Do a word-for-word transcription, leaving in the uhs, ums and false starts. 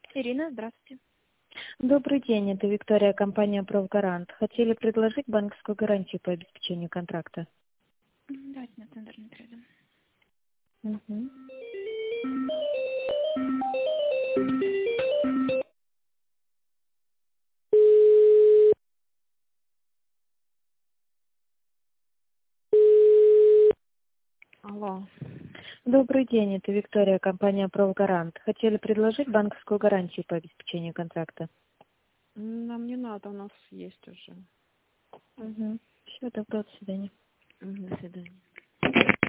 Ирина, здравствуйте. Добрый день, это Виктория, компания «Профгарант». Хотели предложить банковскую гарантию по обеспечению контракта. М, Давайте на тендер не перейдем. Мгм. Алло. Добрый день, это Виктория, компания «Профгарант». Хотели предложить банковскую гарантию по обеспечению контракта. М, Нам не надо, у нас есть уже. Угу. Все, добро, до свидания. М, До свидания.